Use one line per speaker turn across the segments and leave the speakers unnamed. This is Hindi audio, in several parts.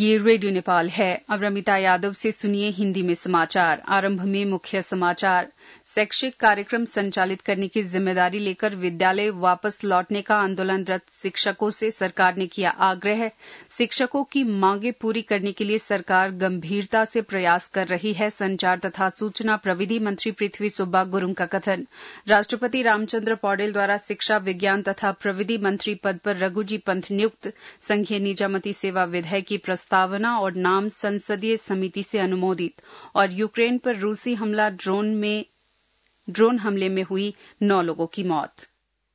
ये रेडियो नेपाल है। अब रमिता यादव से सुनिए हिंदी में समाचार। आरंभ में मुख्य समाचार। शैक्षिक कार्यक्रम संचालित करने की जिम्मेदारी लेकर विद्यालय वापस लौटने का आंदोलनरत शिक्षकों से सरकार ने किया आग्रह। शिक्षकों की मांगें पूरी करने के लिए सरकार गंभीरता से प्रयास कर रही है। संचार तथा सूचना प्रविधि मंत्री पृथ्वी सुब्बा गुरुङ का कथन। राष्ट्रपति रामचंद्र पौडेल द्वारा शिक्षा विज्ञान तथा प्रविधि मंत्री पद पर रघुजी पंत नियुक्त। संघीय निजामती सेवा विधेयक की प्रस्तावना और नाम संसदीय समिति से अनुमोदित। और यूक्रेन पर रूसी हमला ड्रोन हमले में हुई 9 लोगों की मौत।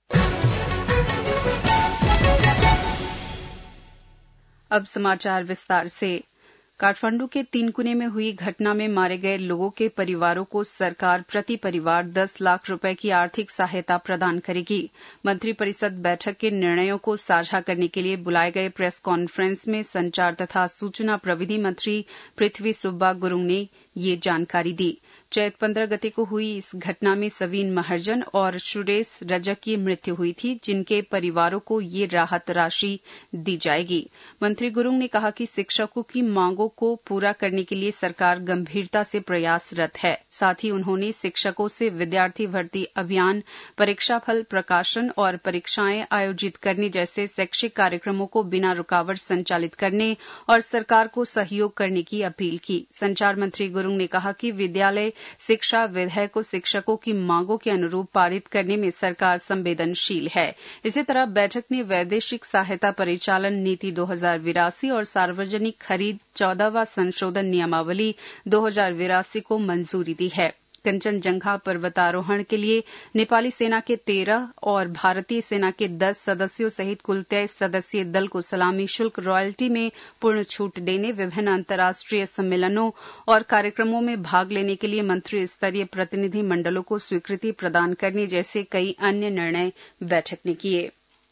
अब समाचार विस्तार से। काठमांडू के तीनकुने में हुई घटना में मारे गए लोगों के परिवारों को सरकार प्रति परिवार 10 लाख रुपए की आर्थिक सहायता प्रदान करेगी। मंत्रिपरिषद बैठक के निर्णयों को साझा करने के लिए बुलाए गए प्रेस कॉन्फ्रेंस में संचार तथा सूचना प्रविधि मंत्री पृथ्वी सुब्बा गुरुङ ने ये जानकारी दी। चैत 15 गते को हुई इस घटना में सवीन महर्जन और सुरेश रजक की मृत्यु हुई थी, जिनके परिवारों को ये राहत राशि दी जाएगी। मंत्री गुरुङ ने कहा कि शिक्षकों की मांगों को पूरा करने के लिए सरकार गंभीरता से प्रयासरत है। साथ ही उन्होंने शिक्षकों से विद्यार्थी भर्ती अभियान, परीक्षा फल प्रकाशन और परीक्षाएं आयोजित करने जैसे शैक्षिक कार्यक्रमों को बिना रुकावट संचालित करने और सरकार को सहयोग करने की अपील की। संचार मंत्री गुरुङ ने कहा कि विद्यालय शिक्षा विधेयक को शिक्षकों की मांगों के अनुरूप पारित करने में सरकार संवेदनशील है। इसी तरह बैठक ने वैदेशिक सहायता परिचालन नीति 2082 और सार्वजनिक खरीद 14वां संशोधन नियमावली 2082 को मंजूरी दी है। कंचनजंघा पर्वतारोहण के लिए नेपाली सेना के 13 और भारतीय सेना के 10 सदस्यों सहित कुल 23 सदस्यीय दल को सलामी शुल्क रॉयल्टी में पूर्ण छूट देने, विभिन्न अंतर्राष्ट्रीय सम्मेलनों और कार्यक्रमों में भाग लेने के लिए मंत्री स्तरीय प्रतिनिधि मंडलों को स्वीकृति प्रदान करने जैसे कई अन्य निर्णय बैठक ने किए।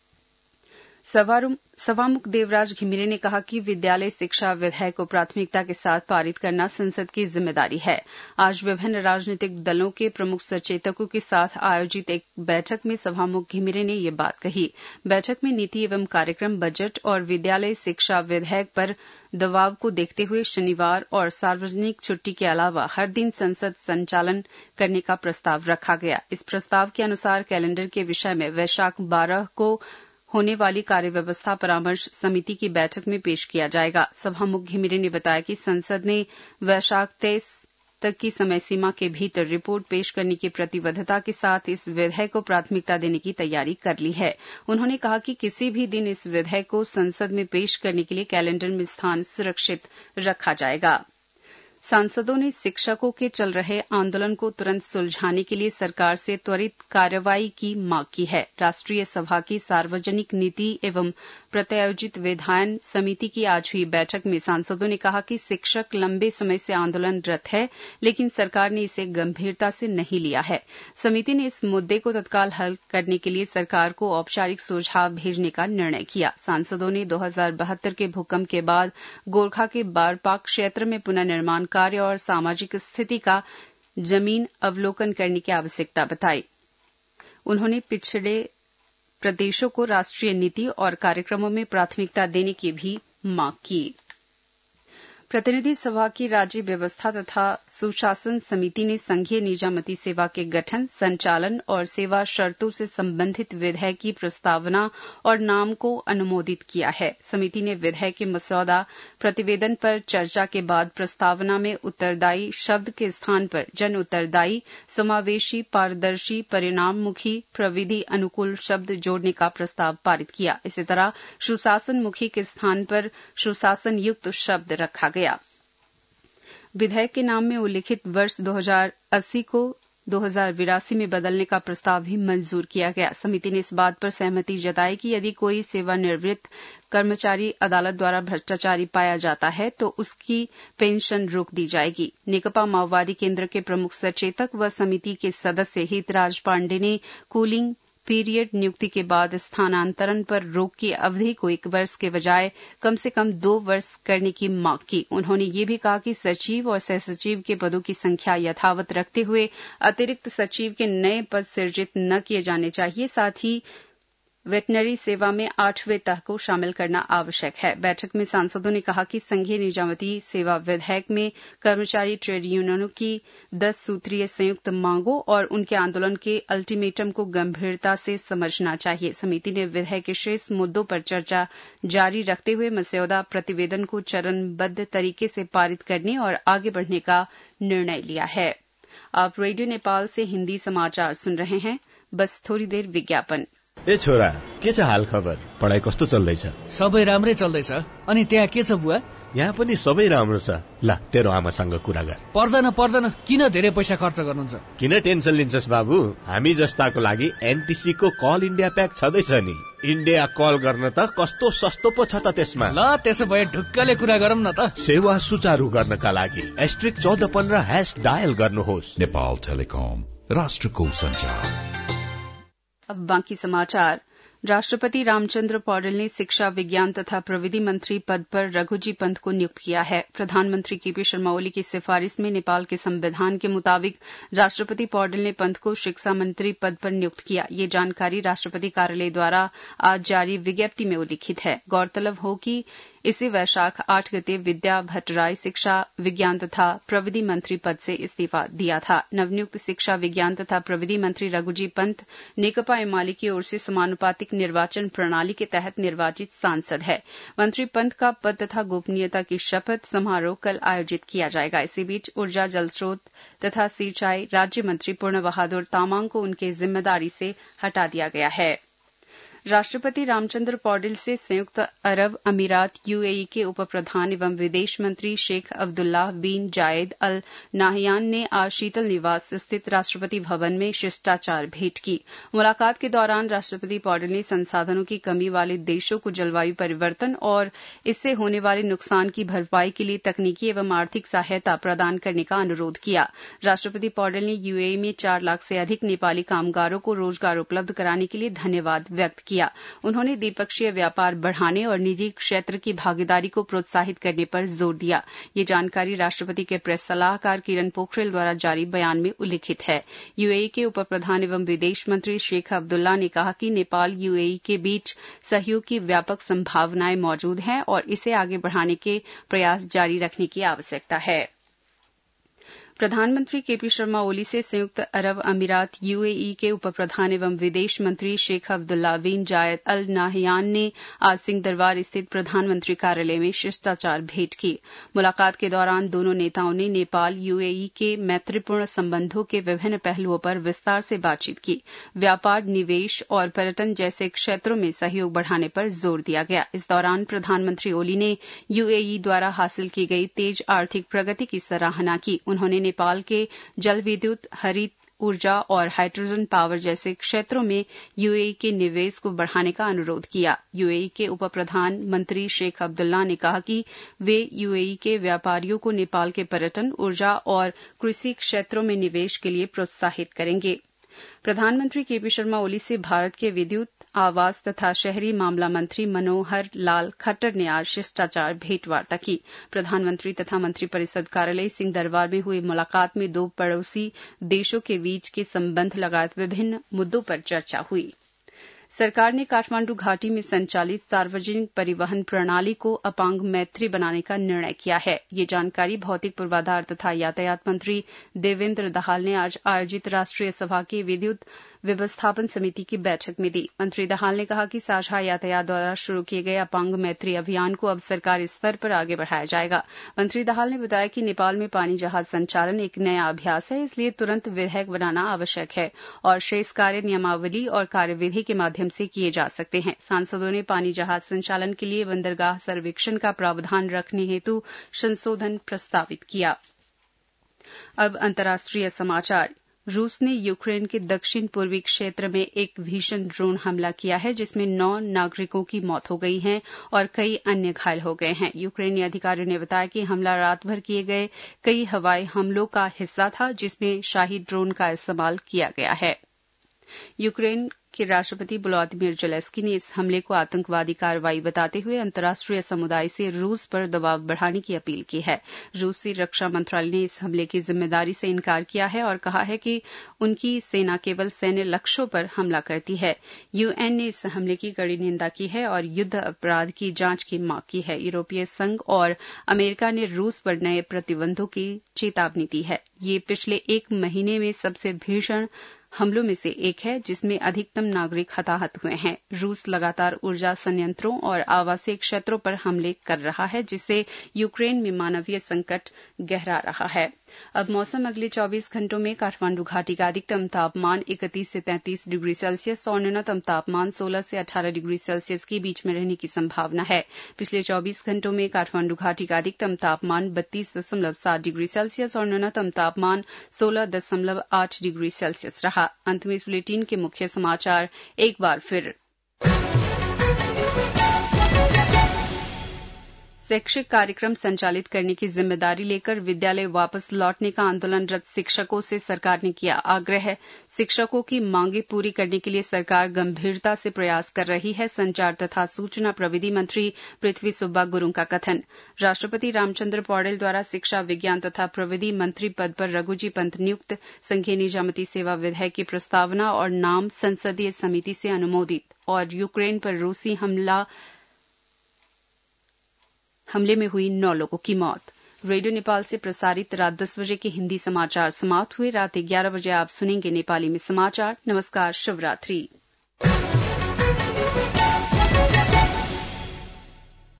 सभामुख देवराज घिमिरे ने कहा कि विद्यालय शिक्षा विधेयक को प्राथमिकता के साथ पारित करना संसद की जिम्मेदारी है। आज विभिन्न राजनीतिक दलों के प्रमुख सचेतकों के साथ आयोजित एक बैठक में सभामुख घिमिरे ने ये बात कही। बैठक में नीति एवं कार्यक्रम, बजट और विद्यालय शिक्षा विधेयक पर दबाव को देखते हुए शनिवार और सार्वजनिक छुट्टी के अलावा हर दिन संसद संचालन करने का प्रस्ताव रखा गया। इस प्रस्ताव के अनुसार कैलेंडर के विषय में वैशाख 12 को होने वाली कार्यव्यवस्था परामर्श समिति की बैठक में पेश किया जाएगा। सभामुख घिमिरे ने बताया कि संसद ने वैशाख 23 तक की समय सीमा के भीतर रिपोर्ट पेश करने की प्रतिबद्धता के साथ इस विधेयक को प्राथमिकता देने की तैयारी कर ली है। उन्होंने कहा कि किसी भी दिन इस विधेयक को संसद में पेश करने के लिए कैलेंडर में स्थान सुरक्षित रखा जाएगा। सांसदों ने शिक्षकों के चल रहे आंदोलन को तुरंत सुलझाने के लिए सरकार से त्वरित कार्रवाई की मांग की है। राष्ट्रीय सभा की सार्वजनिक नीति एवं प्रत्यायोजित विधायन समिति की आज हुई बैठक में सांसदों ने कहा कि शिक्षक लंबे समय से आंदोलनरत है, लेकिन सरकार ने इसे गंभीरता से नहीं लिया है। समिति ने इस मुद्दे को तत्काल हल करने के लिए सरकार को औपचारिक सुझाव भेजने का निर्णय किया। सांसदों ने 2072 के भूकंप के बाद गोरखा के बारपाक क्षेत्र में पुनर्निर्माण कार्य और सामाजिक स्थिति का जमीन अवलोकन करने की आवश्यकता बताई। उन्होंने पिछड़े प्रदेशों को राष्ट्रीय नीति और कार्यक्रमों में प्राथमिकता देने की भी मांग की। प्रतिनिधि सभा की राज्य व्यवस्था तथा सुशासन समिति ने संघीय निजामती सेवा के गठन, संचालन और सेवा शर्तों से संबंधित विधेयक की प्रस्तावना और नाम को अनुमोदित किया है। समिति ने विधेयक के मसौदा प्रतिवेदन पर चर्चा के बाद प्रस्तावना में उत्तरदायी शब्द के स्थान पर जन उत्तरदायी, समावेशी, पारदर्शी, परिणाममुखी, प्रविधि अनुकूल शब्द जोड़ने का प्रस्ताव पारित किया। इसी तरह सुशासनमुखी के स्थान पर सुशासन युक्त शब्द रखा गया। विधेयक के नाम में उल्लिखित वर्ष 2080 को 2082 में बदलने का प्रस्ताव भी मंजूर किया गया। समिति ने इस बात पर सहमति जताई कि यदि कोई सेवानिवृत्त कर्मचारी अदालत द्वारा भ्रष्टाचारी पाया जाता है तो उसकी पेंशन रोक दी जाएगी। नेकपा माओवादी केंद्र के प्रमुख सचेतक व समिति के सदस्य हितराज पांडे ने कूलिंग पीरियड नियुक्ति के बाद स्थानांतरण पर रोक की अवधि को 1 वर्ष के बजाय कम से कम 2 वर्ष करने की मांग की। उन्होंने ये भी कहा कि सचिव और सह सचिव के पदों की संख्या यथावत रखते हुए अतिरिक्त सचिव के नए पद सृजित न किए जाने चाहिए। साथ ही वेटनरी सेवा में 8वें तह को शामिल करना आवश्यक है। बैठक में सांसदों ने कहा कि संघीय निजामती सेवा विधेयक में कर्मचारी ट्रेड यूनियनों की 10 सूत्रीय संयुक्त मांगों और उनके आंदोलन के अल्टीमेटम को गंभीरता से समझना चाहिए। समिति ने विधेयक के शेष मुद्दों पर चर्चा जारी रखते हुए मसौदा प्रतिवेदन को चरणबद्ध तरीके से पारित करने और आगे बढ़ने का निर्णय लिया है। आप रेडियो नेपाल से हिन्दी समाचार सुन रहे हैं। बस थोड़ी देर विज्ञापन।
ए छोरा, के छ हाल खबर? पढाइ कस्तो चल्दैछ?
सबै राम्रै चल्दैछ। अनि त्यहाँ के छ बुवा?
यहाँ पनि सबै राम्रो छ। ल, तेरो आमासँग कुरा गर।
पर्दैन, किन धेरै पैसा खर्च गर्नुहुन्छ?
किन टेन्सन लिन्छस् बाबु? हामी जस्ताको लागि एनटीसी को कल इन्डिया प्याक छँदैछ नि। इन्डिया कल गर्न त कस्तो सस्तो पो छ त त्यसमा।
ल, त्यसो भए ढुक्कले कुरा गरौँ न त।
सेवा सुचारू गर्नका लागि *1415# डायल गर्नुहोस्।
नेपाल टेलिकम, राष्ट्रको संचार।
अब बाकी समाचार। राष्ट्रपति रामचंद्र पौडेल ने शिक्षा, विज्ञान तथा प्रविधि मंत्री पद पर रघुजी पंत को नियुक्त किया है। प्रधानमंत्री केपी शर्मा ओली की सिफारिश में नेपाल के संविधान के मुताबिक राष्ट्रपति पौडेल ने पंत को शिक्षा मंत्री पद पर नियुक्त किया। ये जानकारी राष्ट्रपति कार्यालय द्वारा आज जारी विज्ञप्ति में उल्लिखित है। गौरतलब हो कि इसी वैशाख 8 गते विद्या भट्टराय शिक्षा, विज्ञान तथा प्रविधि मंत्री पद से इस्तीफा दिया था। नवनियुक्त शिक्षा, विज्ञान तथा प्रविधि मंत्री रघुजी पंत नेकपा एमाले की ओर से समानुपातिक निर्वाचन प्रणाली के तहत निर्वाचित सांसद है। मंत्री पंत का पद तथा गोपनीयता की शपथ समारोह कल आयोजित किया जाएगा। इसी बीच ऊर्जा, जल स्रोत तथा सिंचाई राज्य मंत्री पूर्ण बहादुर तामाङ को उनकी जिम्मेदारी से हटा दिया गया है। राष्ट्रपति रामचंद्र पौडेल से संयुक्त अरब अमीरात यूएई के उप प्रधान एवं विदेश मंत्री शेख अब्दुल्लाह बिन जायद अल नाहयान ने आज शीतल निवास स्थित राष्ट्रपति भवन में शिष्टाचार भेंट की। मुलाकात के दौरान राष्ट्रपति पौडेल ने संसाधनों की कमी वाले देशों को जलवायु परिवर्तन और इससे होने वाले नुकसान की भरपाई के लिए तकनीकी एवं आर्थिक सहायता प्रदान करने का अनुरोध किया। राष्ट्रपति पौडेल ने यूएई में 4 लाख से अधिक नेपाली कामगारों को रोजगार उपलब्ध कराने के लिए धन्यवाद व्यक्त किया। उन्होंने द्विपक्षीय व्यापार बढ़ाने और निजी क्षेत्र की भागीदारी को प्रोत्साहित करने पर जोर दिया। ये जानकारी राष्ट्रपति के प्रेस सलाहकार किरण पोखरेल द्वारा जारी बयान में उल्लिखित है। यूएई के उप प्रधान एवं विदेश मंत्री शेख अब्दुल्ला ने कहा कि नेपाल यूएई के बीच सहयोग की व्यापक संभावनाएं मौजूद हैं और इसे आगे बढ़ाने के प्रयास जारी रखने की आवश्यकता है। प्रधानमंत्री केपी शर्मा ओली से संयुक्त अरब अमीरात यूएई के उप प्रधान एवं विदेश मंत्री शेख अब्दुल्ला बिन जायद अल नाहयान ने आज सिंह दरबार स्थित प्रधानमंत्री कार्यालय में शिष्टाचार भेंट की। मुलाकात के दौरान दोनों नेताओं ने नेपाल यूएई के मैत्रीपूर्ण संबंधों के विभिन्न पहलुओं पर विस्तार से बातचीत की। व्यापार, निवेश और पर्यटन जैसे क्षेत्रों में सहयोग बढ़ाने पर जोर दिया गया। इस दौरान प्रधानमंत्री ओली ने यूएई द्वारा हासिल की गई तेज आर्थिक प्रगति की सराहना की। उन्होंने नेपाल के जल विद्युत, हरित ऊर्जा और हाइड्रोजन पावर जैसे क्षेत्रों में यूएई के निवेश को बढ़ाने का अनुरोध किया। यूएई के उप प्रधानमंत्री शेख अब्दुल्ला ने कहा कि वे यूएई के व्यापारियों को नेपाल के पर्यटन, ऊर्जा और कृषि क्षेत्रों में निवेश के लिए प्रोत्साहित करेंगे। प्रधानमंत्री केपी शर्मा ओली से भारत के विद्युत, आवास तथा शहरी मामला मंत्री मनोहर लाल खट्टर ने आज शिष्टाचार भेंटवार्ता की। प्रधानमंत्री तथा मंत्रिपरिषद कार्यालय सिंह दरबार में हुई मुलाकात में 2 पड़ोसी देशों के बीच के संबंध लगात विभिन्न मुद्दों पर चर्चा हुई। सरकार ने काठमांडू घाटी में संचालित सार्वजनिक परिवहन प्रणाली को अपांग मैत्री बनाने का निर्णय किया है। ये जानकारी भौतिक पूर्वाधार तथा यातायात मंत्री देवेंद्र दाहाल ने आज आयोजित राष्ट्रीय सभा की विद्युत व्यवस्थापन समिति की बैठक में दी। मंत्री दाहाल ने कहा कि साझा यातायात द्वारा शुरू किए गए अपांग मैत्री अभियान को अब सरकारी स्तर पर आगे बढ़ाया जाएगा। मंत्री दाहाल ने बताया कि नेपाल में पानी जहाज संचालन एक नया अभ्यास है, इसलिए तुरंत विधेयक बनाना आवश्यक है और शेष कार्य नियमावली और कार्यविधि के माध्यम से किए जा सकते हैं। सांसदों ने पानी जहाज संचालन के लिए बंदरगाह सर्वेक्षण का प्रावधान रखने हेतु संशोधन प्रस्तावित किया। अब अंतर्राष्ट्रीय समाचार। रूस ने यूक्रेन के दक्षिण पूर्वी क्षेत्र में एक भीषण ड्रोन हमला किया है, जिसमें 9 नागरिकों की मौत हो गई है और कई अन्य घायल हो गए हैं। यूक्रेनी अधिकारियों ने बताया कि हमला रात भर किए गए कई हवाई हमलों का हिस्सा था, जिसमें शाही ड्रोन का इस्तेमाल किया गया है। यूक्रेन के राष्ट्रपति व्लादिमीर जेलेंस्की ने इस हमले को आतंकवादी कार्रवाई बताते हुए अंतर्राष्ट्रीय समुदाय से रूस पर दबाव बढ़ाने की अपील की है। रूसी रक्षा मंत्रालय ने इस हमले की जिम्मेदारी से इनकार किया है और कहा है कि उनकी सेना केवल सैन्य लक्ष्यों पर हमला करती है। यूएन ने इस हमले की कड़ी निंदा की है और युद्ध अपराध की जांच की मांग की है। यूरोपीय संघ और अमेरिका ने रूस पर नए प्रतिबंधों की चेतावनी दी है। ये पिछले एक महीने में सबसे भीषण हमलों में से एक है जिसमें अधिकतम नागरिक हताहत हुए हैं। रूस लगातार ऊर्जा संयंत्रों और आवासीय क्षेत्रों पर हमले कर रहा है, जिससे यूक्रेन में मानवीय संकट गहरा रहा है। अब मौसम। अगले 24 घंटों में काठमांडू घाटी का अधिकतम तापमान 31 से 33 डिग्री सेल्सियस और न्यूनतम तापमान 16 से 18 डिग्री सेल्सियस के बीच में रहने की संभावना है। पिछले 24 घंटों में काठमांडू घाटी का अधिकतम तापमान 32.7 डिग्री सेल्सियस और न्यूनतम तापमान 16.8 डिग्री सेल्सियस रहा। अंत में इस बुलेटिन के मुख्य समाचार एक बार फिर। शैक्षिक कार्यक्रम संचालित करने की जिम्मेदारी लेकर विद्यालय वापस लौटने का आंदोलनरत शिक्षकों से सरकार ने किया आग्रह। शिक्षकों की मांगे पूरी करने के लिए सरकार गंभीरता से प्रयास कर रही है। संचार तथा सूचना प्रविधि मंत्री पृथ्वी सुब्बा गुरुंग का कथन। राष्ट्रपति रामचंद्र पौडेल द्वारा शिक्षा विज्ञान तथा प्रविधि मंत्री पद पर रघुजी पंत नियुक्त। संघीय निजामती सेवा विधेयक की प्रस्तावना और नाम संसदीय समिति से अनुमोदित। और यूक्रेन पर रूसी हमले में हुई 9 लोगों की मौत। रेडियो नेपाल से प्रसारित रात 10 बजे के हिंदी समाचार समाप्त हुए। रात 11 बजे आप सुनेंगे नेपाली में समाचार। नमस्कार, शुभ रात्रि।